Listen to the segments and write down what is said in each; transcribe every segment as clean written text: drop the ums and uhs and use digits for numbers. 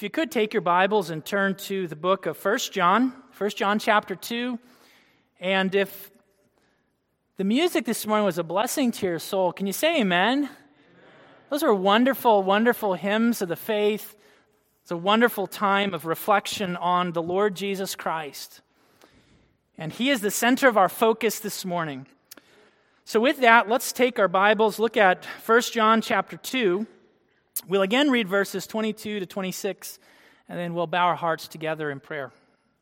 If you could take your Bibles and turn to the book of 1 John chapter 2. And if the music this morning was a blessing to your soul, can you say amen? Those are wonderful, wonderful hymns of the faith. It's a wonderful time of reflection on the Lord Jesus Christ. And He is the center of our focus this morning. So with that, let's take our Bibles, look at 1 John chapter 2. We'll again read verses 22 to 26, and then we'll bow our hearts together in prayer.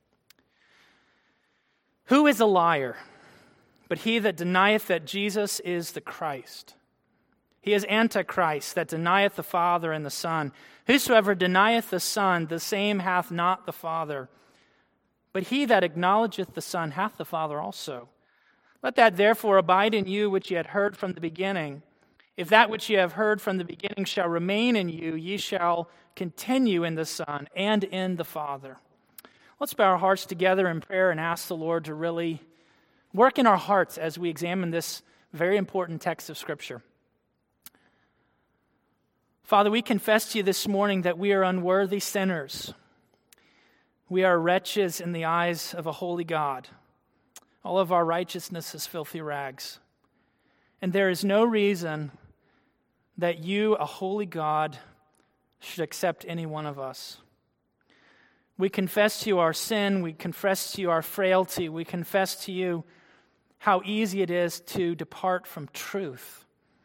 Who is a liar, but he that denieth that Jesus is the Christ? He is Antichrist, that denieth the Father and the Son. Whosoever denieth the Son, the same hath not the Father. But he that acknowledgeth the Son hath the Father also. Let that therefore abide in you which ye had heard from the beginning. If that which ye have heard from the beginning shall remain in you, ye shall continue in the Son and in the Father. Let's bow our hearts together in prayer and ask the Lord to really work in our hearts as we examine this very important text of Scripture. Father, we confess to you this morning that we are unworthy sinners. We are wretches in the eyes of a holy God. All of our righteousness is filthy rags. And there is no reason that you, a holy God, should accept any one of us. We confess to you our sin. We confess to you our frailty. We confess to you how easy it is to depart from truth.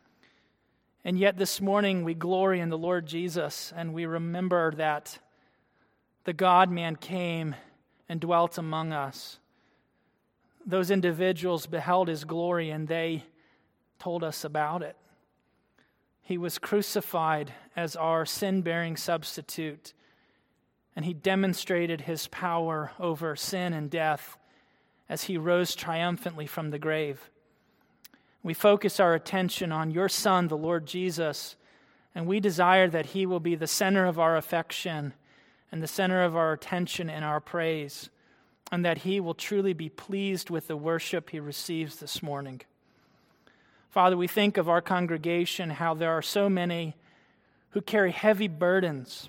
And yet this morning we glory in the Lord Jesus, and we remember that the God-man came and dwelt among us. Those individuals beheld His glory, and they told us about it. He was crucified as our sin-bearing substitute, and He demonstrated His power over sin and death as He rose triumphantly from the grave. We focus our attention on your Son, the Lord Jesus, and we desire that He will be the center of our affection and the center of our attention and our praise, and that He will truly be pleased with the worship He receives this morning. Father, we think of our congregation, how there are so many who carry heavy burdens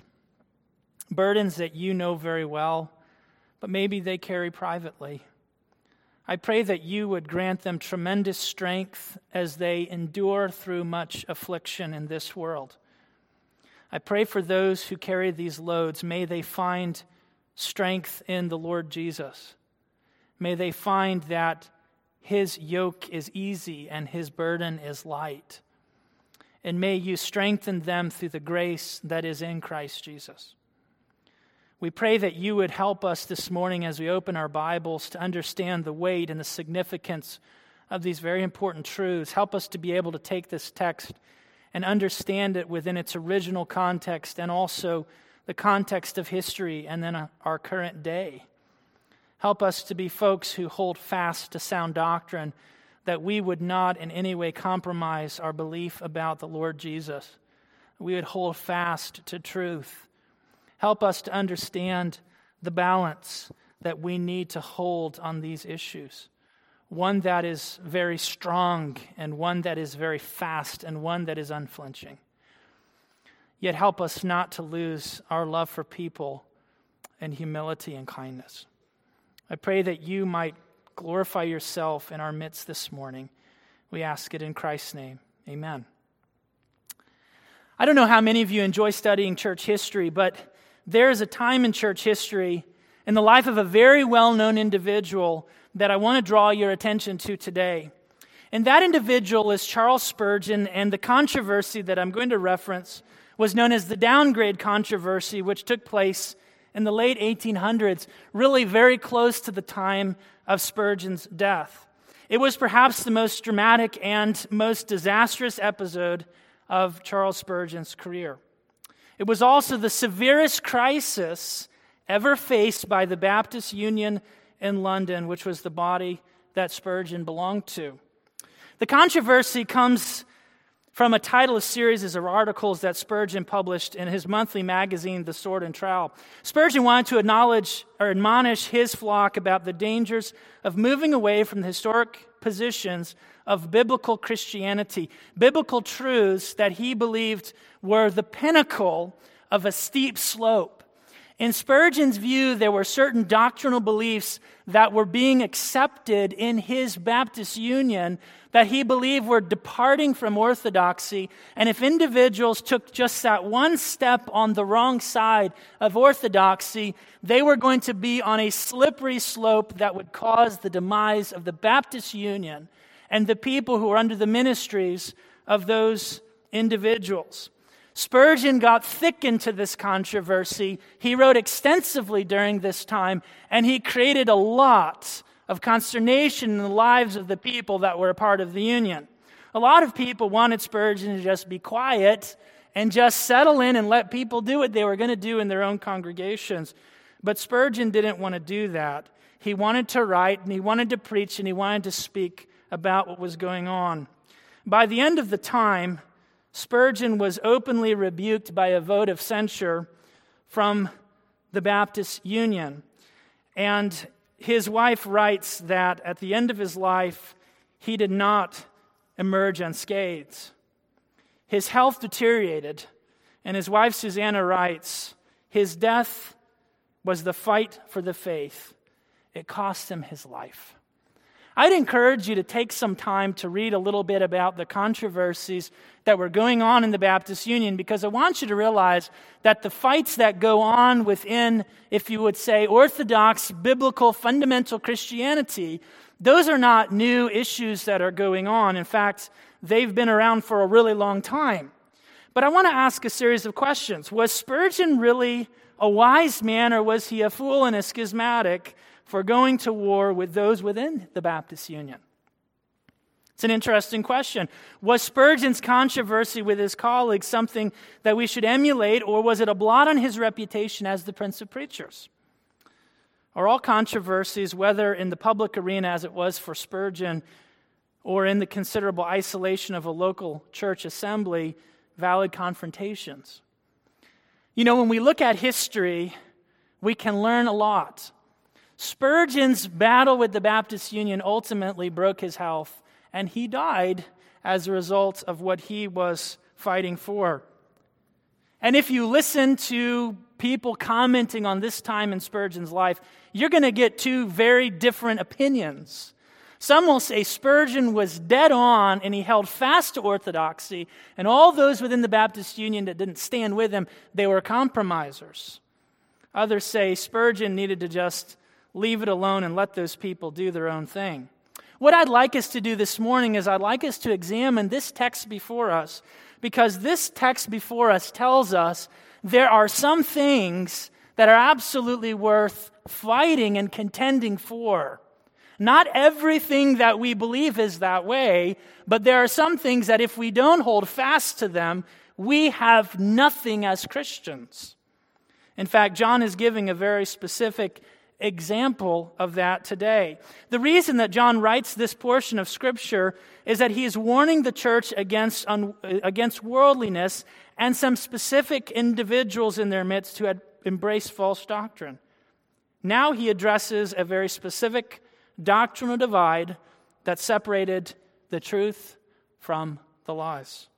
that you know very well, but maybe they carry privately. I pray that you would grant them tremendous strength as they endure through much affliction in this world. I pray for those who carry these loads, may they find strength in the Lord Jesus. May they find that His yoke is easy and His burden is light. And may you strengthen them through the grace that is in Christ Jesus. We pray that you would help us this morning as we open our Bibles to understand the weight and the significance of these very important truths. Help us to be able to take this text and understand it within its original context and also the context of history and then our current day. Help us to be folks who hold fast to sound doctrine, that we would not in any way compromise our belief about the Lord Jesus. We would hold fast to truth. Help us to understand the balance that we need to hold on these issues. One that is very strong and one that is very fast and one that is unflinching. Yet help us not to lose our love for people and humility and kindness. I pray that you might glorify yourself in our midst this morning. We ask it in Christ's name. Amen. I don't know how many of you enjoy studying church history, but there is a time in church history in the life of a very well-known individual that I want to draw your attention to today. And that individual is Charles Spurgeon, and the controversy that I'm going to reference was known as the downgrade controversy, which took place in the late 1800s, really very close to the time of Spurgeon's death. It was perhaps the most dramatic and most disastrous episode of Charles Spurgeon's career. It was also the severest crisis ever faced by the Baptist Union in London, which was the body that Spurgeon belonged to. The controversy comes from a title of series of articles that Spurgeon published in his monthly magazine, The Sword and Trowel. Spurgeon wanted to admonish his flock about the dangers of moving away from the historic positions of biblical Christianity, biblical truths that he believed were the pinnacle of a steep slope In Spurgeon's view, there were certain doctrinal beliefs that were being accepted in his Baptist Union that he believed were departing from orthodoxy. And if individuals took just that one step on the wrong side of orthodoxy, they were going to be on a slippery slope that would cause the demise of the Baptist Union and the people who were under the ministries of those individuals. Spurgeon got thick into this controversy. He wrote extensively during this time, and he created a lot of consternation in the lives of the people that were a part of the Union. A lot of people wanted Spurgeon to just be quiet and just settle in and let people do what they were going to do in their own congregations. But Spurgeon didn't want to do that. He wanted to write, and he wanted to preach, and he wanted to speak about what was going on. By the end of the time, Spurgeon was openly rebuked by a vote of censure from the Baptist Union. And his wife writes that at the end of his life, he did not emerge unscathed. His health deteriorated, and his wife Susanna writes, his death was the fight for the faith. It cost him his life. I'd encourage you to take some time to read a little bit about the controversies that were going on in the Baptist Union, because I want you to realize that the fights that go on within, if you would say, orthodox, biblical, fundamental Christianity, those are not new issues that are going on. In fact, they've been around for a really long time. But I want to ask a series of questions. Was Spurgeon really a wise man, or was he a fool and a schismatic for going to war with those within the Baptist Union? It's an interesting question. Was Spurgeon's controversy with his colleagues something that we should emulate, or was it a blot on his reputation as the Prince of Preachers? Are all controversies, whether in the public arena as it was for Spurgeon, or in the considerable isolation of a local church assembly, valid confrontations? You know, when we look at history, we can learn a lot. Spurgeon's battle with the Baptist Union ultimately broke his health, and he died as a result of what he was fighting for. And if you listen to people commenting on this time in Spurgeon's life, you're going to get two very different opinions. Some will say Spurgeon was dead on and he held fast to orthodoxy, and all those within the Baptist Union that didn't stand with him, they were compromisers. Others say Spurgeon needed to just leave it alone and let those people do their own thing. What I'd like us to do this morning is I'd like us to examine this text before us, because this text before us tells us there are some things that are absolutely worth fighting and contending for. Not everything that we believe is that way, but there are some things that if we don't hold fast to them, we have nothing as Christians. In fact, John is giving a very specific example of that today. The reason that John writes this portion of Scripture is that he is warning the church against worldliness and some specific individuals in their midst who had embraced false doctrine. Now he addresses a very specific doctrinal divide that separated the truth from the lies.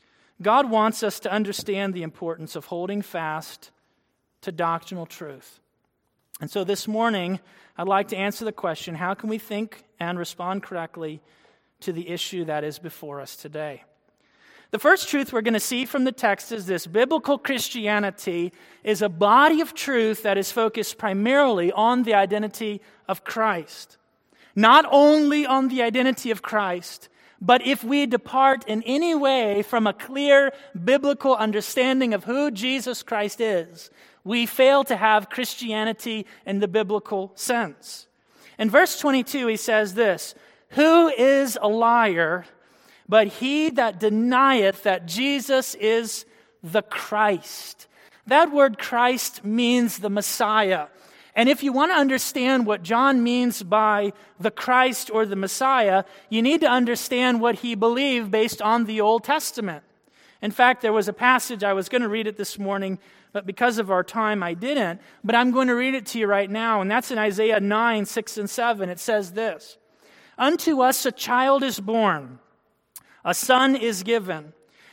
God wants us to understand the importance of holding fast to doctrinal truth. And so this morning, I'd like to answer the question, how can we think and respond correctly to the issue that is before us today? The first truth we're going to see from the text is this: biblical Christianity is a body of truth that is focused primarily on the identity of Christ. Not only on the identity of Christ, but if we depart in any way from a clear biblical understanding of who Jesus Christ is, we fail to have Christianity in the biblical sense. In verse 22, he says this: "Who is a liar but he that denieth that Jesus is the Christ?" That word Christ means the Messiah. And if you want to understand what John means by the Christ or the Messiah, you need to understand what he believed based on the Old Testament. In fact, there was a passage, I was going to read it this morning, but because of our time, I didn't. But I'm going to read it to you right now, and that's in Isaiah 9, 6 and 7. It says this: "Unto us a child is born, a son is given,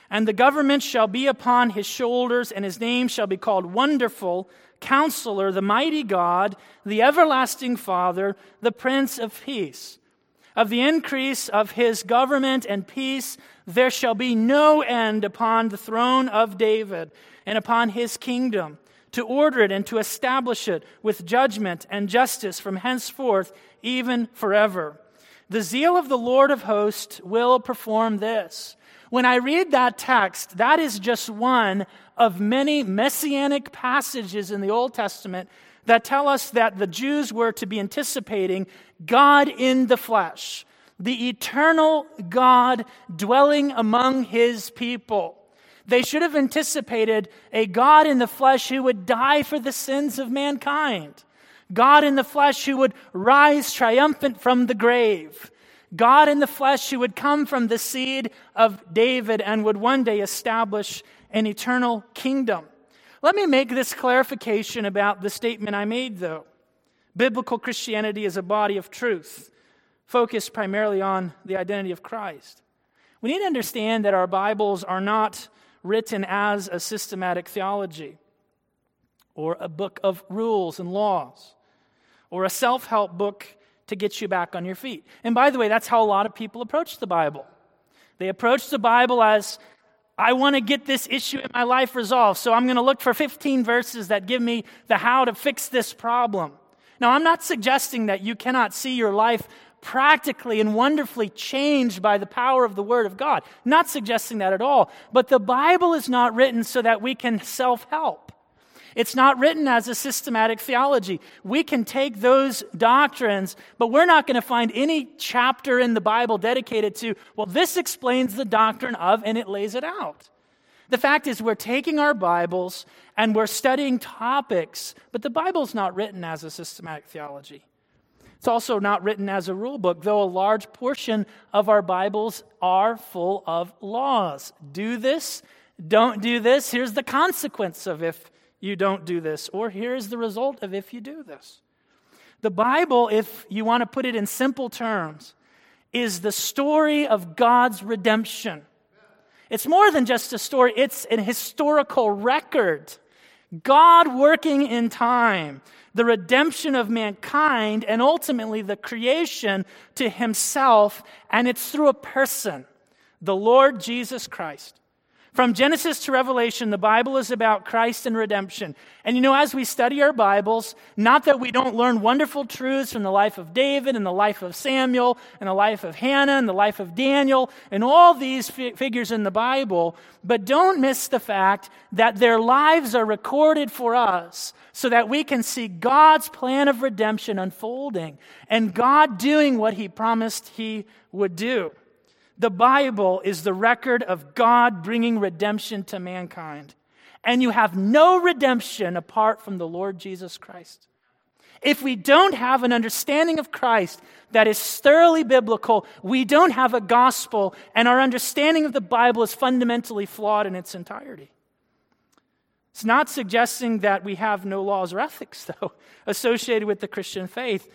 And the government shall be upon his shoulders, and his name shall be called Wonderful, Counselor, the Mighty God, the Everlasting Father, the Prince of Peace. Of the increase of his government and peace there shall be no end upon the throne of David and upon his kingdom, to order it and to establish it with judgment and justice from henceforth, even forever. The zeal of the Lord of hosts will perform this. When I read that text, that is just one of many messianic passages in the Old Testament that tell us that the Jews were to be anticipating God in the flesh, the eternal God dwelling among his people. They should have anticipated a God in the flesh who would die for the sins of mankind, God in the flesh who would rise triumphant from the grave, God in the flesh who would come from the seed of David and would one day establish an eternal kingdom. Let me make this clarification about the statement I made, though. Biblical Christianity is a body of truth, focused primarily on the identity of Christ. We need to understand that our Bibles are not written as a systematic theology, or a book of rules and laws, or a self-help book to get you back on your feet. And by the way, that's how a lot of people approach the Bible. They approach the Bible as, I want to get this issue in my life resolved, so I'm going to look for 15 verses that give me the how to fix this problem. Now, I'm not suggesting that you cannot see your life practically and wonderfully changed by the power of the Word of God. Not suggesting that at all. But the Bible is not written so that we can self-help. It's not written as a systematic theology. We can take those doctrines, but we're not going to find any chapter in the Bible dedicated to, well, this explains the doctrine of, and it lays it out. The fact is, we're taking our Bibles and we're studying topics, but the Bible's not written as a systematic theology. It's also not written as a rule book, though a large portion of our Bibles are full of laws. Do this, don't do this. Here's the consequence of if you don't do this, or here's the result of if you do this. The Bible, if you want to put it in simple terms, is the story of God's redemption. It's more than just a story, it's an historical record. God working in time, the redemption of mankind, and ultimately the creation to himself, and it's through a person, the Lord Jesus Christ. From Genesis to Revelation, the Bible is about Christ and redemption. And you know, as we study our Bibles, not that we don't learn wonderful truths from the life of David and the life of Samuel and the life of Hannah and the life of Daniel and all these figures in the Bible, but don't miss the fact that their lives are recorded for us so that we can see God's plan of redemption unfolding and God doing what he promised he would do. The Bible is the record of God bringing redemption to mankind. And you have no redemption apart from the Lord Jesus Christ. If we don't have an understanding of Christ that is thoroughly biblical, we don't have a gospel, and our understanding of the Bible is fundamentally flawed in its entirety. It's not suggesting that we have no laws or ethics, though, associated with the Christian faith,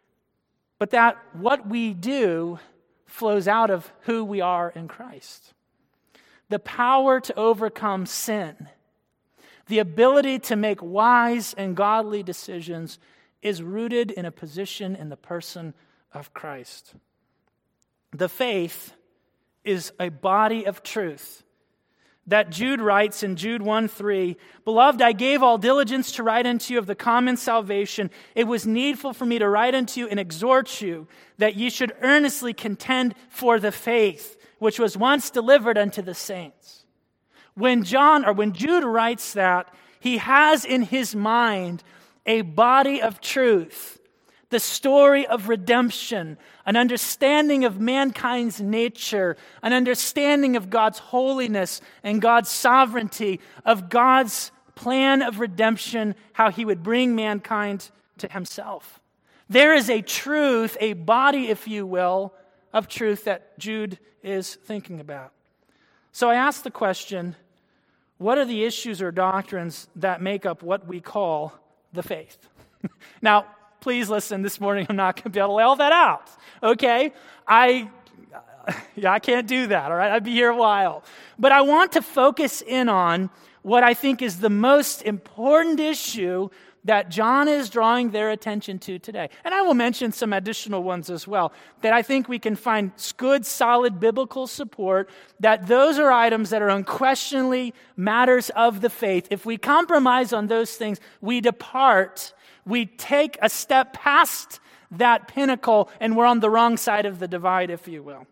but that what we do flows out of who we are in Christ. The power to overcome sin, the ability to make wise and godly decisions is rooted in a position in the person of Christ. The faith is a body of truth that Jude writes in Jude 1:3, "Beloved, I gave all diligence to write unto you of the common salvation. It was needful for me to write unto you and exhort you that ye should earnestly contend for the faith which was once delivered unto the saints." When Jude writes that, he has in his mind a body of truth, the story of redemption, an understanding of mankind's nature, an understanding of God's holiness and God's sovereignty, of God's plan of redemption, how he would bring mankind to himself. There is a truth, a body, if you will, of truth that Jude is thinking about. So I ask the question, what are the issues or doctrines that make up what we call the faith? Now, please listen, this morning I'm not going to be able to lay all that out, okay? I Yeah, I can't do that, all right? I'd be here a while. But I want to focus in on what I think is the most important issue that John is drawing their attention to today. And I will mention some additional ones as well, that I think we can find good, solid biblical support, that those are items that are unquestionably matters of the faith. If we compromise on those things, we depart, we take a step past that pinnacle, and we're on the wrong side of the divide, if you will.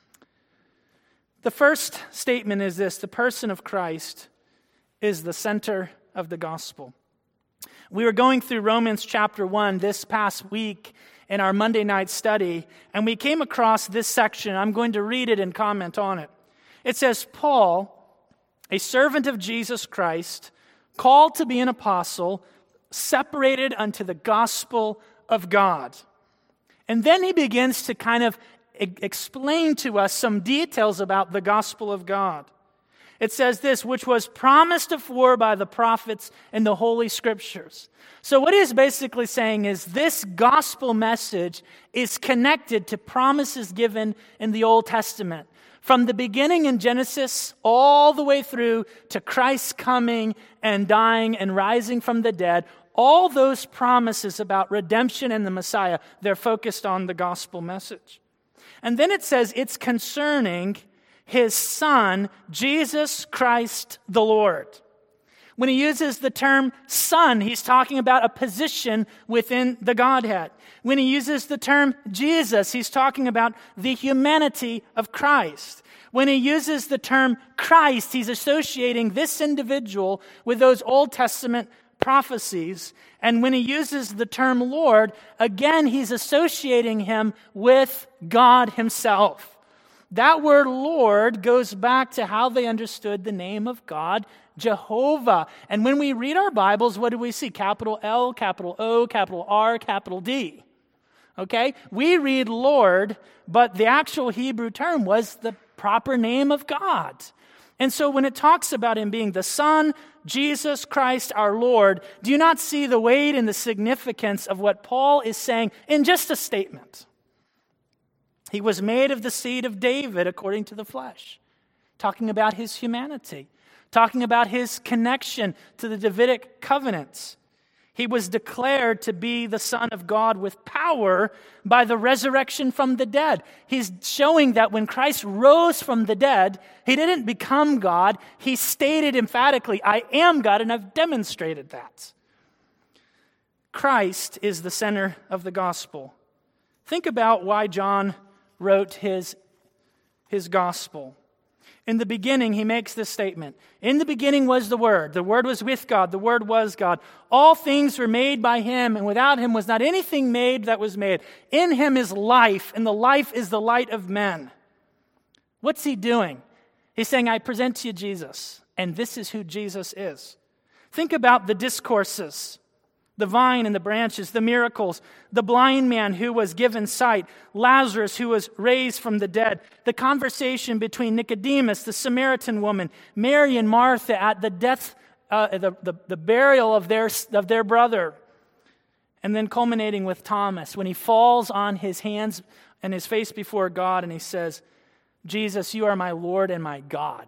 The first statement is this: the person of Christ is the center of the gospel. We were going through Romans chapter 1 this past week in our Monday night study, and we came across this section. I'm going to read it and comment on it. It says, Paul, a servant of Jesus Christ, called to be an apostle, separated unto the gospel of God. And then he begins to kind of explain to us some details about the gospel of God. It says this, which was promised afore by the prophets in the Holy Scriptures. So what he's basically saying is this gospel message is connected to promises given in the Old Testament. From the beginning in Genesis all the way through to Christ coming and dying and rising from the dead, all those promises about redemption and the Messiah, they're focused on the gospel message. And then it says it's concerning His Son, Jesus Christ the Lord. When he uses the term Son, he's talking about a position within the Godhead. When he uses the term Jesus, he's talking about the humanity of Christ. When he uses the term Christ, he's associating this individual with those Old Testament prophecies. And when he uses the term Lord, again, he's associating him with God himself. That word Lord goes back to how they understood the name of God, Jehovah. And when we read our Bibles, what do we see? Capital L, capital O, capital R, capital D. Okay? We read Lord, but the actual Hebrew term was the proper name of God. And so when it talks about him being the Son, Jesus Christ our Lord, do you not see the weight and the significance of what Paul is saying in just a statement? He was made of the seed of David according to the flesh, talking about his humanity, talking about his connection to the Davidic covenants. He was declared to be the Son of God with power by the resurrection from the dead. He's showing that when Christ rose from the dead, he didn't become God. He stated emphatically, I am God, and I've demonstrated that. Christ is the center of the gospel. Think about why John wrote his gospel. In the beginning, he makes this statement. In the beginning was the Word. The Word was with God. The Word was God. All things were made by him, and without him was not anything made that was made. In him is life, and the life is the light of men. What's he doing? He's saying, I present to you Jesus, and this is who Jesus is. Think about the discourses. The vine and the branches, the miracles, the blind man who was given sight, Lazarus who was raised from the dead, the conversation between Nicodemus, the Samaritan woman, Mary and Martha at the death, the burial of their brother, and then culminating with Thomas when he falls on his hands and his face before God and he says, Jesus, you are my Lord and my God.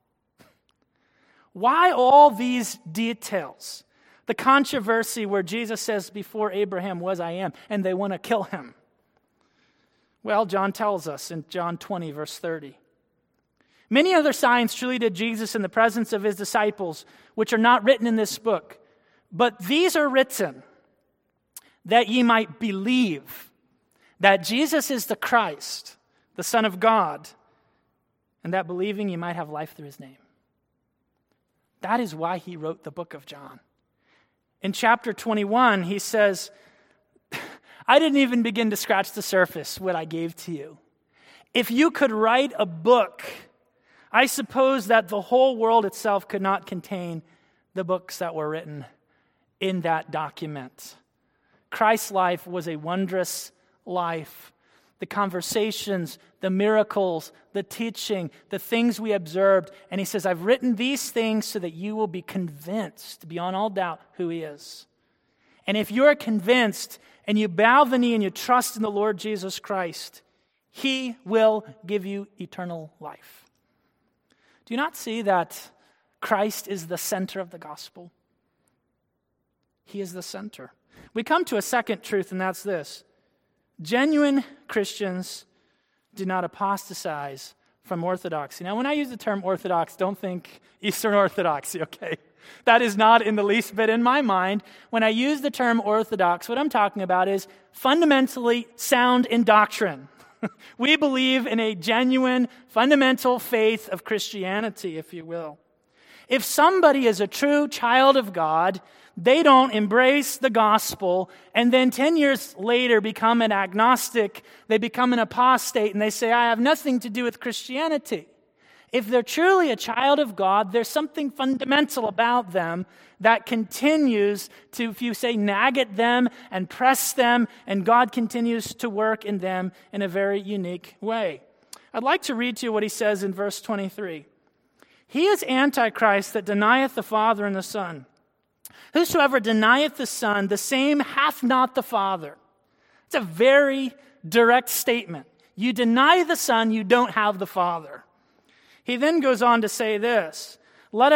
Why all these details? The controversy where Jesus says, before Abraham was, I am, and they want to kill him. Well, John tells us in John 20, verse 30. Many other signs truly did Jesus in the presence of his disciples, which are not written in this book. But these are written that ye might believe that Jesus is the Christ, the Son of God, and that believing ye might have life through his name. That is why he wrote the book of John. In chapter 21, he says, I didn't even begin to scratch the surface what I gave to you. If you could write a book, I suppose that the whole world itself could not contain the books that were written in that document. Christ's life was a wondrous life. The conversations, the miracles, the teaching, the things we observed. And he says, I've written these things so that you will be convinced, beyond all doubt, who he is. And if you're convinced and you bow the knee and you trust in the Lord Jesus Christ, He will give you eternal life. Do you not see that Christ is the center of the gospel? He is the center. We come to a second truth, and that's this. Genuine Christians do not apostatize from orthodoxy. Now, when I use the term orthodox, don't think Eastern Orthodoxy, okay? That is not in the least bit in my mind. When I use the term orthodox, what I'm talking about is fundamentally sound in doctrine. We believe in a genuine, fundamental faith of Christianity, if you will. If somebody is a true child of God, they don't embrace the gospel and then 10 years later become an agnostic, they become an apostate, and they say, I have nothing to do with Christianity. If they're truly a child of God, there's something fundamental about them that continues to, if you say, nag at them and press them, and God continues to work in them in a very unique way. I'd like to read to you what he says in verse 23. He is Antichrist that denieth the Father and the Son. Whosoever denieth the Son, the same hath not the Father. It's a very direct statement. You deny the Son, you don't have the Father. He then goes on to say this, let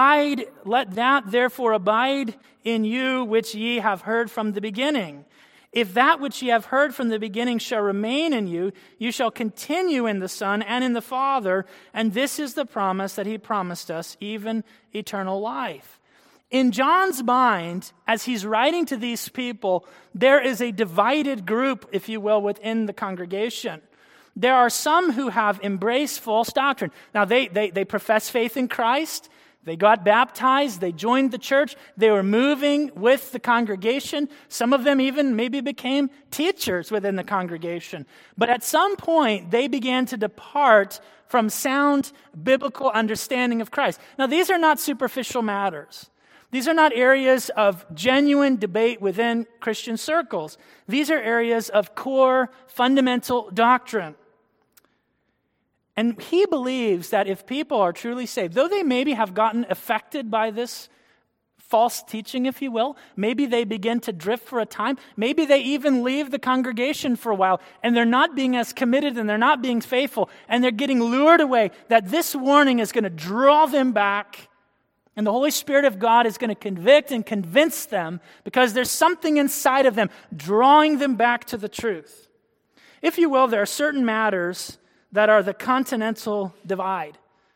that therefore abide in you which ye have heard from the beginning. If that which ye have heard from the beginning shall remain in you, you shall continue in the Son and in the Father, and this is the promise that he promised us, even eternal life. In John's mind, as he's writing to these people, there is a divided group, if you will, within the congregation. There are some who have embraced false doctrine. Now, they profess faith in Christ. They got baptized. They joined the church. They were moving with the congregation. Some of them even maybe became teachers within the congregation. But at some point, they began to depart from sound biblical understanding of Christ. Now, these are not superficial matters. These are not areas of genuine debate within Christian circles. These are areas of core, fundamental doctrine. And he believes that if people are truly saved, though they maybe have gotten affected by this false teaching, if you will, maybe they begin to drift for a time, maybe they even leave the congregation for a while, and they're not being as committed and they're not being faithful, and they're getting lured away, that this warning is going to draw them back. And the Holy Spirit of God is going to convict and convince them because there's something inside of them drawing them back to the truth. If you will, there are certain matters that are the continental divide.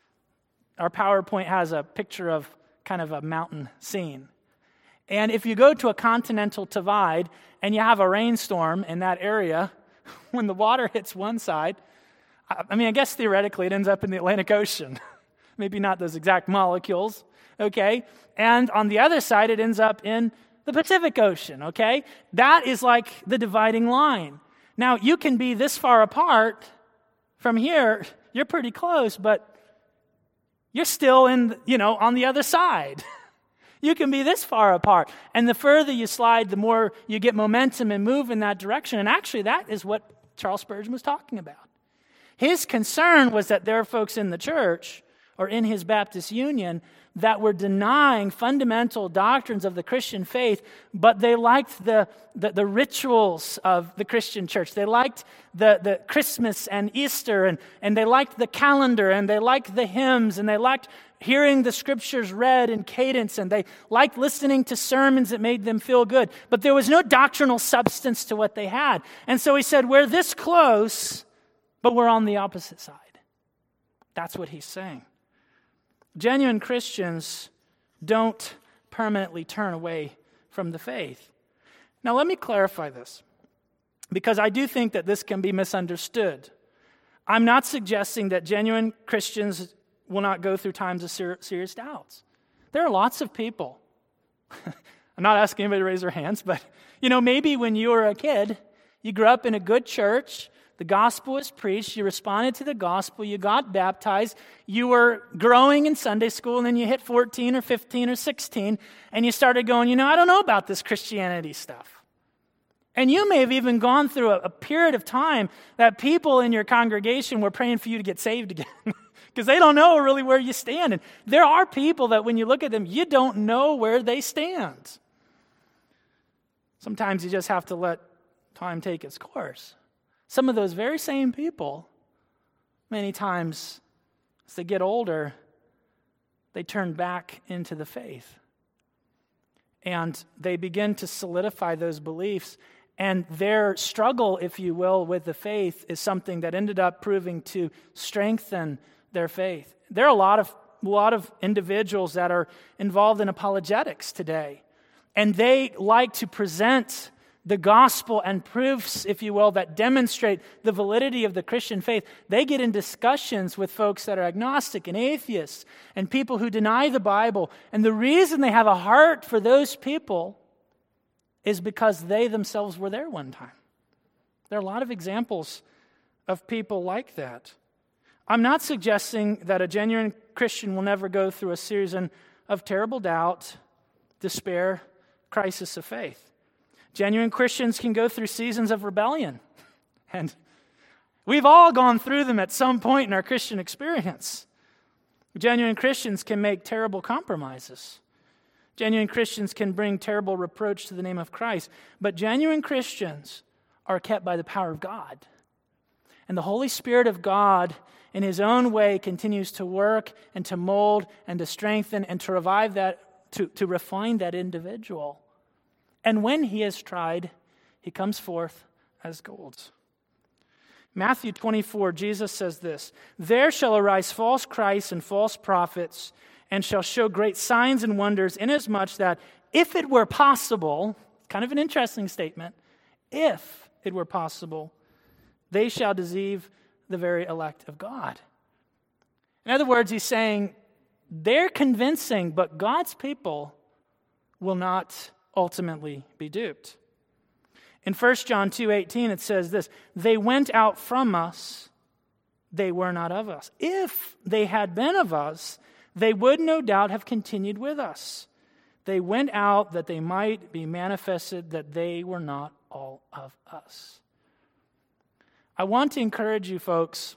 Our PowerPoint has a picture of kind of a mountain scene. And if you go to a continental divide and you have a rainstorm in that area, when the water hits one side, I guess theoretically it ends up in the Atlantic Ocean. Maybe not those exact molecules. Okay, and on the other side, it ends up in the Pacific Ocean, okay? That is like the dividing line. Now, you can be this far apart from here, you're pretty close, but you're still on the other side. You can be this far apart. And the further you slide, the more you get momentum and move in that direction. And actually, that is what Charles Spurgeon was talking about. His concern was that there are folks in the church or in his Baptist Union that were denying fundamental doctrines of the Christian faith, but they liked the rituals of the Christian church. They liked the Christmas and Easter, and they liked the calendar, and they liked the hymns, and they liked hearing the scriptures read in cadence, and they liked listening to sermons that made them feel good. But there was no doctrinal substance to what they had. And so he said, we're this close, but we're on the opposite side. That's what he's saying. Genuine Christians don't permanently turn away from the faith. Now, let me clarify this, because I do think that this can be misunderstood. I'm not suggesting that genuine Christians will not go through times of serious doubts. There are lots of people. I'm not asking anybody to raise their hands, but, maybe when you were a kid, you grew up in a good church, the gospel was preached, you responded to the gospel, you got baptized, you were growing in Sunday school, and then you hit 14 or 15 or 16, and you started going, I don't know about this Christianity stuff. And you may have even gone through a period of time that people in your congregation were praying for you to get saved again because they don't know really where you stand. And there are people that when you look at them, you don't know where they stand. Sometimes you just have to let time take its course. some of those very same people, many times as they get older, they turn back into the faith. And they begin to solidify those beliefs. And their struggle, if you will, with the faith is something that ended up proving to strengthen their faith. There are a lot of individuals that are involved in apologetics today. And they like to present the gospel and proofs, if you will, that demonstrate the validity of the Christian faith. They get in discussions with folks that are agnostic and atheists and people who deny the Bible. And the reason they have a heart for those people is because they themselves were there one time. There are a lot of examples of people like that. I'm not suggesting that a genuine Christian will never go through a season of terrible doubt, despair, crisis of faith. Genuine Christians can go through seasons of rebellion. And we've all gone through them at some point in our Christian experience. Genuine Christians can make terrible compromises. Genuine Christians can bring terrible reproach to the name of Christ. But genuine Christians are kept by the power of God. And the Holy Spirit of God, in His own way, continues to work and to mold and to strengthen and to revive that, to refine that individual. And when he is tried, he comes forth as gold. Matthew 24, Jesus says this, "There shall arise false Christs and false prophets, and shall show great signs and wonders, inasmuch that if it were possible," kind of an interesting statement, if it were possible, "they shall deceive the very elect of God." In other words, he's saying they're convincing, but God's people will not ultimately be duped. In 1 John 2:18 it says this, "They went out from us, they were not of us. If they had been of us, they would no doubt have continued with us. They went out that they might be manifested that they were not all of us." I want to encourage you folks,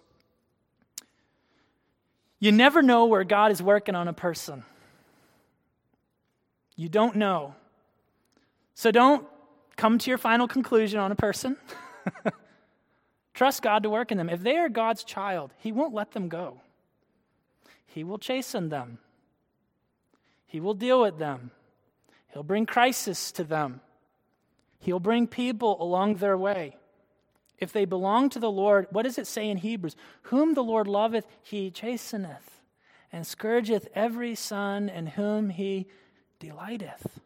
you never know where God is working on a person. You don't know. So don't come to your final conclusion on a person. Trust God to work in them. If they are God's child, He won't let them go. He will chasten them. He will deal with them. He'll bring crisis to them. He'll bring people along their way. If they belong to the Lord, what does it say in Hebrews? "Whom the Lord loveth, He chasteneth, and scourgeth every son in whom He delighteth."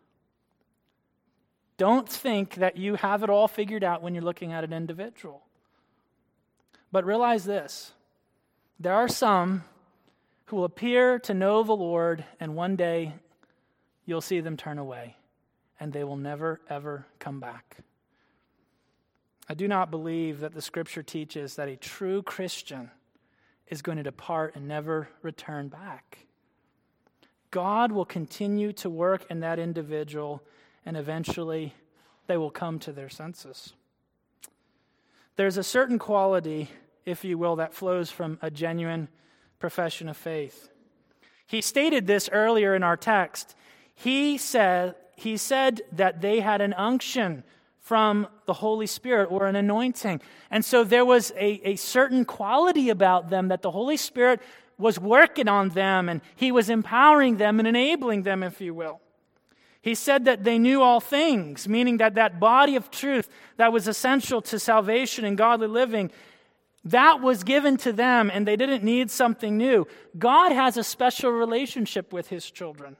Don't think that you have it all figured out when you're looking at an individual. But realize this, there are some who will appear to know the Lord, and one day you'll see them turn away, and they will never, ever come back. I do not believe that the Scripture teaches that a true Christian is going to depart and never return back. God will continue to work in that individual, and eventually they will come to their senses. There's a certain quality, if you will, that flows from a genuine profession of faith. He stated this earlier in our text. He said that they had an unction from the Holy Spirit or an anointing. And so there was a certain quality about them that the Holy Spirit was working on them, and He was empowering them and enabling them, if you will. He said that they knew all things, meaning that body of truth that was essential to salvation and godly living, that was given to them, and they didn't need something new. God has a special relationship with His children.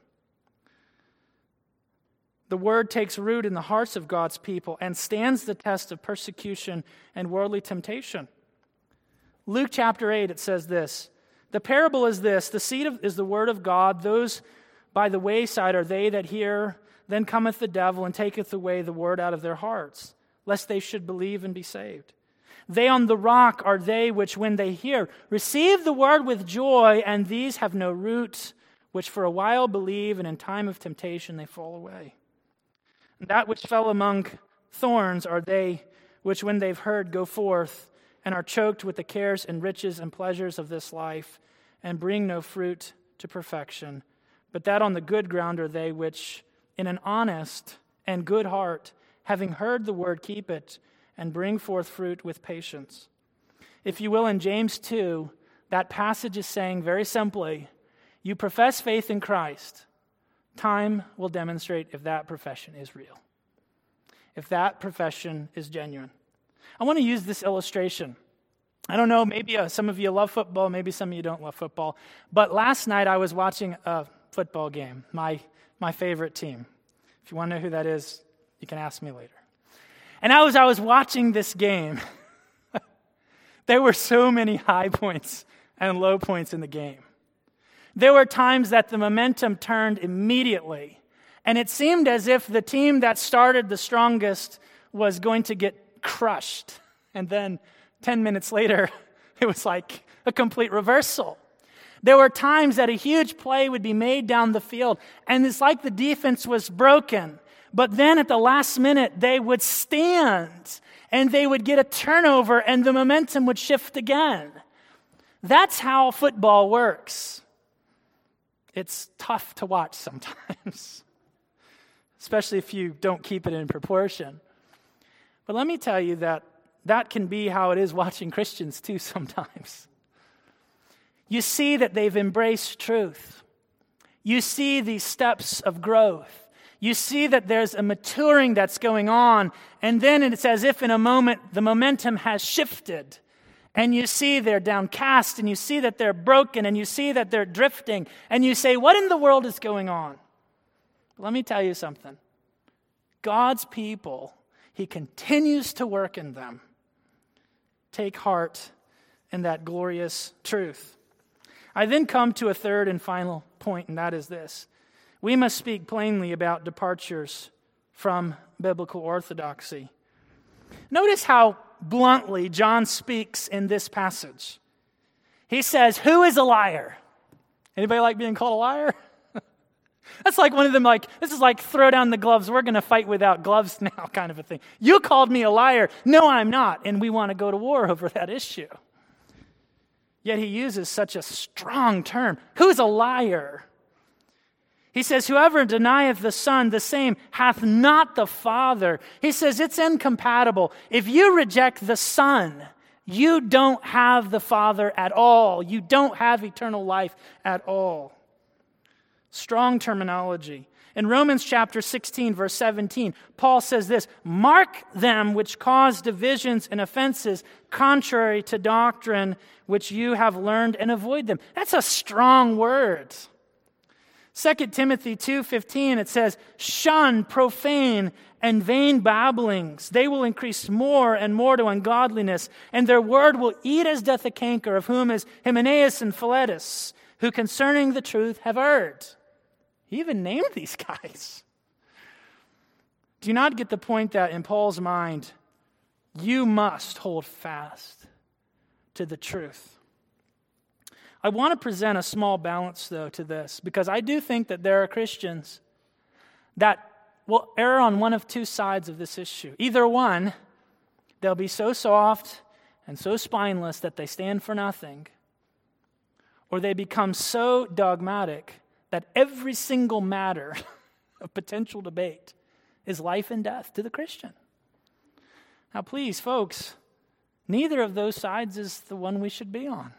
The Word takes root in the hearts of God's people and stands the test of persecution and worldly temptation. Luke chapter 8, it says this, "The parable is this, the seed is the word of God, those by the wayside are they that hear, then cometh the devil and taketh away the word out of their hearts, lest they should believe and be saved. They on the rock are they which, when they hear, receive the word with joy, and these have no root, which for a while believe, and in time of temptation they fall away. And that which fell among thorns are they which, when they've heard, go forth, and are choked with the cares and riches and pleasures of this life, and bring no fruit to perfection. But that on the good ground are they which, in an honest and good heart, having heard the word, keep it, and bring forth fruit with patience. If you will, in James 2, that passage is saying very simply, you profess faith in Christ. Time will demonstrate if that profession is real, if that profession is genuine. I want to use this illustration. I don't know, maybe some of you love football, maybe some of you don't love football, but last night I was watching a football game, my favorite team. If you want to know who that is, you can ask me later. And as I was watching this game, there were so many high points and low points in the game. There were times that the momentum turned immediately, and it seemed as if the team that started the strongest was going to get crushed. And then 10 minutes later, it was like a complete reversal. There were times that a huge play would be made down the field, and it's like the defense was broken. But then at the last minute, they would stand, and they would get a turnover, and the momentum would shift again. That's how football works. It's tough to watch sometimes, especially if you don't keep it in proportion. But let me tell you that can be how it is watching Christians too sometimes. You see that they've embraced truth. You see these steps of growth. You see that there's a maturing that's going on, and then it's as if in a moment the momentum has shifted. And you see they're downcast, and you see that they're broken, and you see that they're drifting, and you say, what in the world is going on? Let me tell you something. God's people, He continues to work in them. Take heart in that glorious truth. I then come to a third and final point, and that is this. We must speak plainly about departures from biblical orthodoxy. Notice how bluntly John speaks in this passage. He says, who is a liar? Anybody like being called a liar? That's like one of them, this is like throw down the gloves, we're going to fight without gloves now kind of a thing. You called me a liar. No, I'm not. And we want to go to war over that issue. Yet he uses such a strong term. Who is a liar? He says, whoever denieth the Son, the same hath not the Father. He says it's incompatible. If you reject the Son, you don't have the Father at all. You don't have eternal life at all. Strong terminology. In Romans chapter 16, verse 17, Paul says this, mark them which cause divisions and offenses contrary to doctrine, which you have learned, and avoid them. That's a strong word. 2 Timothy 2:15, it says, shun profane and vain babblings. They will increase more and more to ungodliness, and their word will eat as doth a canker, of whom is Hymenaeus and Philetus, who concerning the truth have erred. He even named these guys. Do you not get the point that in Paul's mind, you must hold fast to the truth? I want to present a small balance, though, to this, because I do think that there are Christians that will err on one of two sides of this issue. Either one, they'll be so soft and so spineless that they stand for nothing, or they become so dogmatic that every single matter of potential debate is life and death to the Christian. Now, please, folks, neither of those sides is the one we should be on.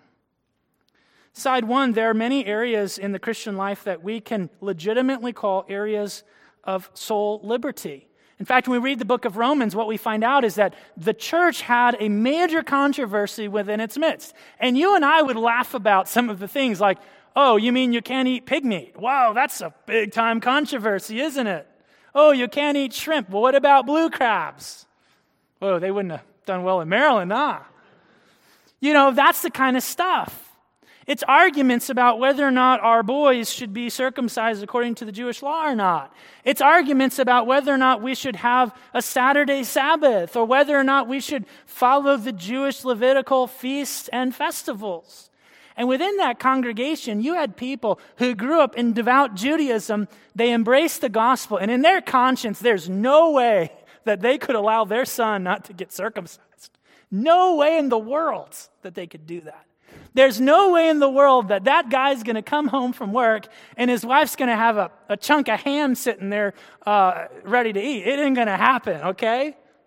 Side one, there are many areas in the Christian life that we can legitimately call areas of soul liberty. In fact, when we read the book of Romans, what we find out is that the church had a major controversy within its midst. And you and I would laugh about some of the things like, oh, you mean you can't eat pig meat? Wow, that's a big-time controversy, isn't it? Oh, you can't eat shrimp. Well, what about blue crabs? Oh, they wouldn't have done well in Maryland, huh? You know, that's the kind of stuff. It's arguments about whether or not our boys should be circumcised according to the Jewish law or not. It's arguments about whether or not we should have a Saturday Sabbath or whether or not we should follow the Jewish Levitical feasts and festivals. And within that congregation, you had people who grew up in devout Judaism. They embraced the gospel, and in their conscience, there's no way that they could allow their son not to get circumcised. No way in the world that they could do that. There's no way in the world that that guy's going to come home from work and his wife's going to have a chunk of ham sitting there ready to eat. It ain't going to happen, okay?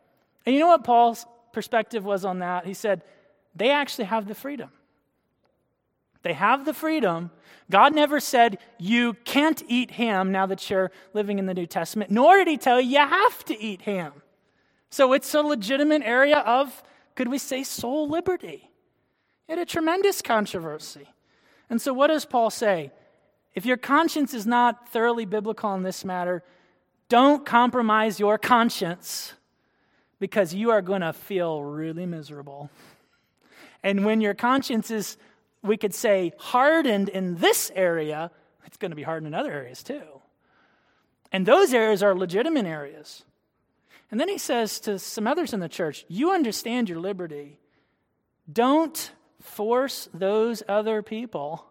And you know what Paul's perspective was on that? He said, they actually have the freedom. They have the freedom. God never said, you can't eat ham now that you're living in the New Testament, nor did he tell you have to eat ham. So it's a legitimate area of, could we say, soul liberty. It had a tremendous controversy. And so what does Paul say? If your conscience is not thoroughly biblical on this matter, don't compromise your conscience because you are going to feel really miserable. And when your conscience is, we could say, hardened in this area, it's going to be hardened in other areas too. And those areas are legitimate areas. And then he says to some others in the church, you understand your liberty. Don't force those other people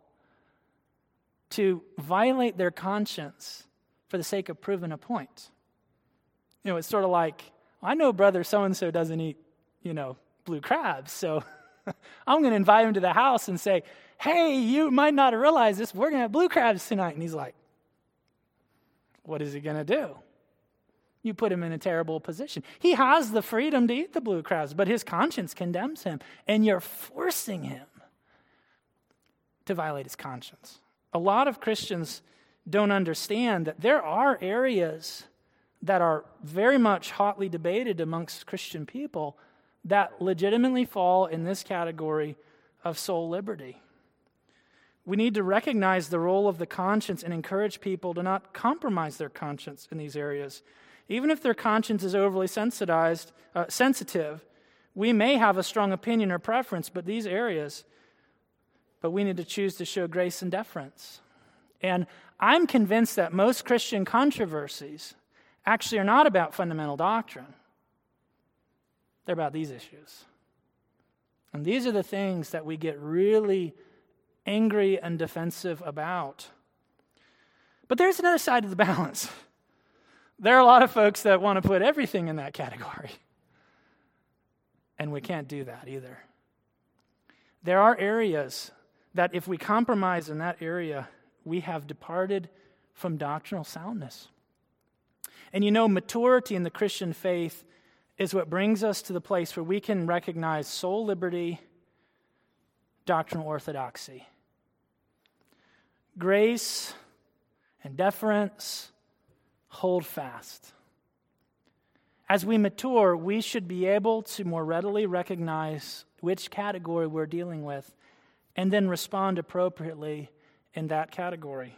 to violate their conscience for the sake of proving a point. It's sort of like, I know brother so-and-so doesn't eat, blue crabs, so I'm going to invite him to the house and say, hey, you might not have realized this, we're going to have blue crabs tonight. And he's like, what is he going to do? You put him in a terrible position. He has the freedom to eat the blue crabs, but his conscience condemns him, and you're forcing him to violate his conscience. A lot of Christians don't understand that there are areas that are very much hotly debated amongst Christian people that legitimately fall in this category of soul liberty. We need to recognize the role of the conscience and encourage people to not compromise their conscience in these areas. Even if their conscience is overly sensitive, we may have a strong opinion or preference, but we need to choose to show grace and deference. And I'm convinced that most Christian controversies actually are not about fundamental doctrine. They're about these issues. And these are the things that we get really angry and defensive about. But there's another side of the balance. There are a lot of folks that want to put everything in that category. And we can't do that either. There are areas that if we compromise in that area, we have departed from doctrinal soundness. And maturity in the Christian faith is what brings us to the place where we can recognize soul liberty, doctrinal orthodoxy. Grace and deference, hold fast. As we mature, we should be able to more readily recognize which category we're dealing with and then respond appropriately in that category.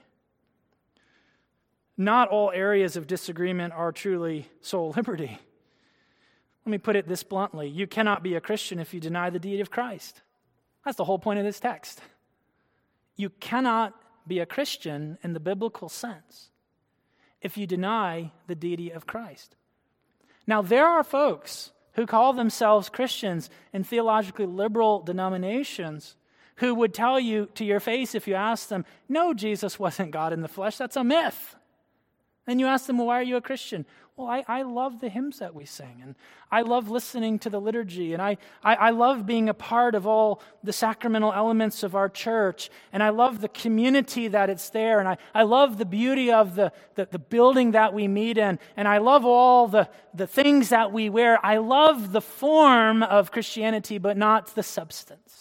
Not all areas of disagreement are truly soul liberty. Let me put it this bluntly. You cannot be a Christian if you deny the deity of Christ. That's the whole point of this text. You cannot be a Christian in the biblical sense if you deny the deity of Christ. Now, there are folks who call themselves Christians in theologically liberal denominations who would tell you to your face if you ask them, no, Jesus wasn't God in the flesh, that's a myth. And you ask them, well, why are you a Christian? Well, I love the hymns that we sing, and I love listening to the liturgy, and I love being a part of all the sacramental elements of our church, and I love the community that it's there, and I love the beauty of the building that we meet in, and I love all the things that we wear. I love the form of Christianity, but not the substance.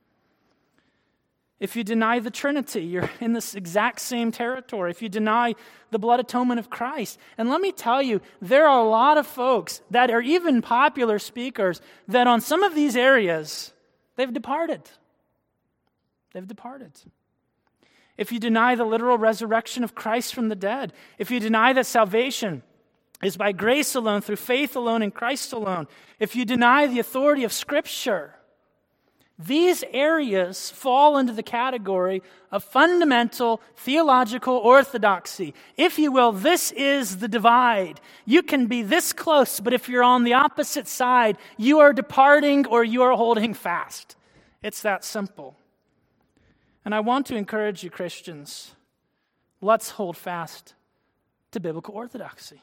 If you deny the Trinity, you're in this exact same territory. If you deny the blood atonement of Christ. And let me tell you, there are a lot of folks that are even popular speakers that on some of these areas, they've departed. They've departed. If you deny the literal resurrection of Christ from the dead, if you deny that salvation is by grace alone, through faith alone, in Christ alone, if you deny the authority of Scripture, these areas fall into the category of fundamental theological orthodoxy. If you will, this is the divide. You can be this close, but if you're on the opposite side, you are departing or you are holding fast. It's that simple. And I want to encourage you, Christians, let's hold fast to biblical orthodoxy.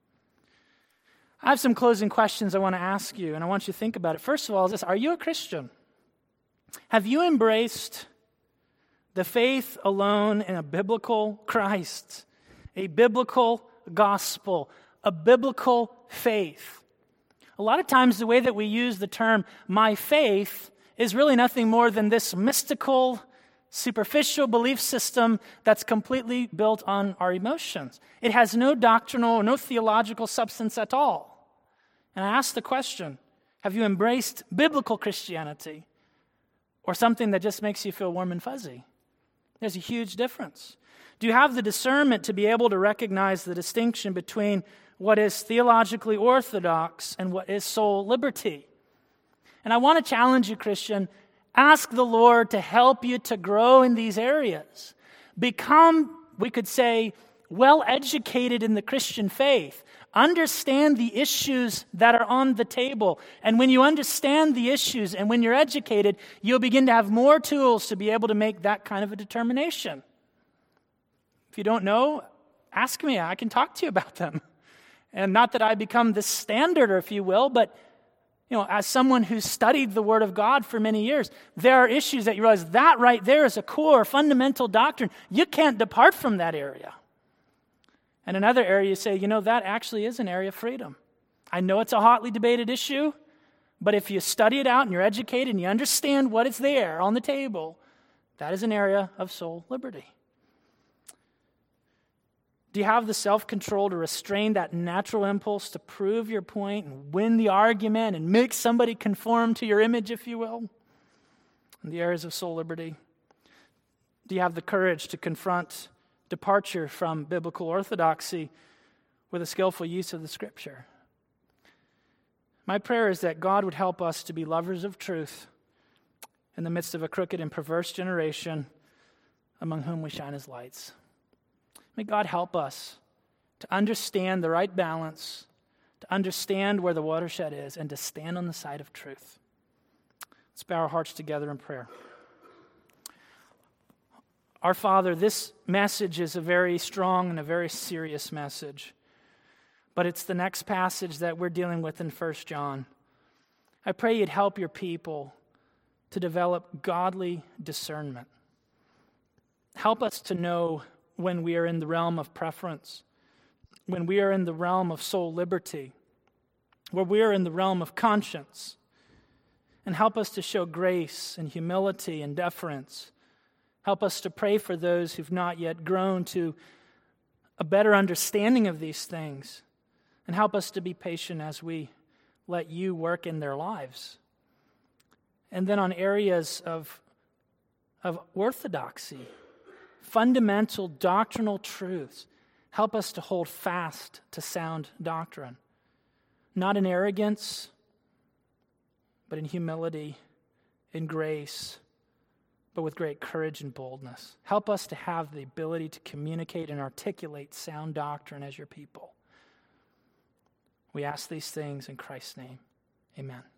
I have some closing questions I want to ask you, and I want you to think about it. First of all, is this: are you a Christian? Have you embraced the faith alone in a biblical Christ, a biblical gospel, a biblical faith? A lot of times the way that we use the term my faith is really nothing more than this mystical, superficial belief system that's completely built on our emotions. It has no doctrinal or no theological substance at all. And I ask the question, have you embraced biblical Christianity or something that just makes you feel warm and fuzzy? There's a huge difference. Do you have the discernment to be able to recognize the distinction between what is theologically orthodox and what is soul liberty? And I want to challenge you, Christian, ask the Lord to help you to grow in these areas. Become, we could say, well-educated in the Christian faith. Understand the issues that are on the table. And when you understand the issues and when you're educated, you'll begin to have more tools to be able to make that kind of a determination. If you don't know, ask me. I can talk to you about them. And not that I become the standard, or if you will, but as someone who's studied the Word of God for many years, there are issues that you realize that right there is a core, fundamental doctrine. You can't depart from that area. And another area you say, that actually is an area of freedom. I know it's a hotly debated issue, but if you study it out and you're educated and you understand what is there on the table, that is an area of soul liberty. Do you have the self-control to restrain that natural impulse to prove your point and win the argument and make somebody conform to your image, if you will? In the areas of soul liberty. Do you have the courage to confront departure from biblical orthodoxy with a skillful use of the Scripture? My prayer is that God would help us to be lovers of truth in the midst of a crooked and perverse generation among whom we shine as lights. May God help us to understand the right balance, to understand where the watershed is, and to stand on the side of truth. Let's bow our hearts together in prayer. Our Father, this message is a very strong and a very serious message, but it's the next passage that we're dealing with in 1 John. I pray you'd help your people to develop godly discernment. Help us to know when we are in the realm of preference, when we are in the realm of soul liberty, where we are in the realm of conscience, and help us to show grace and humility and deference. Help us to pray for those who've not yet grown to a better understanding of these things, and help us to be patient as we let you work in their lives. And then on areas of orthodoxy, fundamental doctrinal truths, help us to hold fast to sound doctrine, not in arrogance, but in humility, in grace, but with great courage and boldness. Help us to have the ability to communicate and articulate sound doctrine as your people. We ask these things in Christ's name. Amen.